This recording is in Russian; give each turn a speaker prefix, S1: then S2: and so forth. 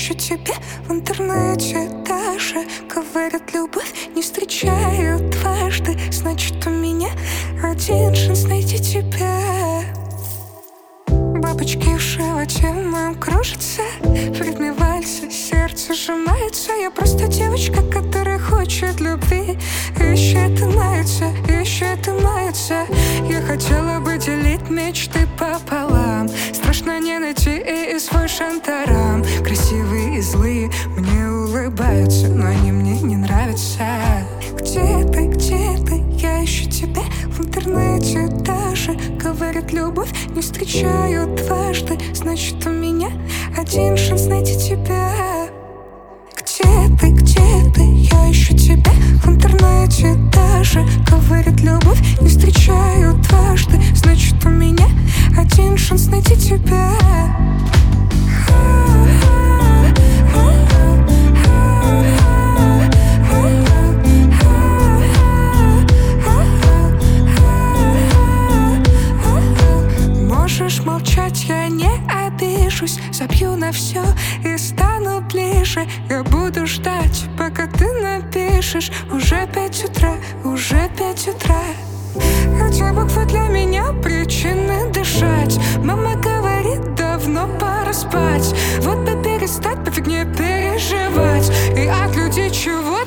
S1: ищу тебя в интернете даже. Говорят, любовь не встречают дважды. Значит, у меня один шанс найти тебя. Бабочки в животе моем кружатся в ритме вальса, сердце сжимается. Я просто девочка, которая хочет любви. Ищет и мается, ищет и мается. Я хотела бы делить мечты пополам. Страшно не найти и свой шантарам. Красивые и злые мне улыбаются, но они мне не нравятся. Где ты, я ищу тебя в интернете даже. Говорят, любовь не встречают дважды. Значит, у меня один шанс найти тебя. Где ты, я ищу тебя в интернете даже. Говорят, любовь не встречают дважды. Значит, у меня один шанс найти тебя. Можешь молчать, я не обижусь. Забью на все и стану ближе. Я буду ждать, пока ты напишешь. Уже 5 утра, уже 5 утра. Хотя буквы для меня причины дышать. Мама говорит, давно пора спать. Вот бы перестать по фигне переживать. И от людей чего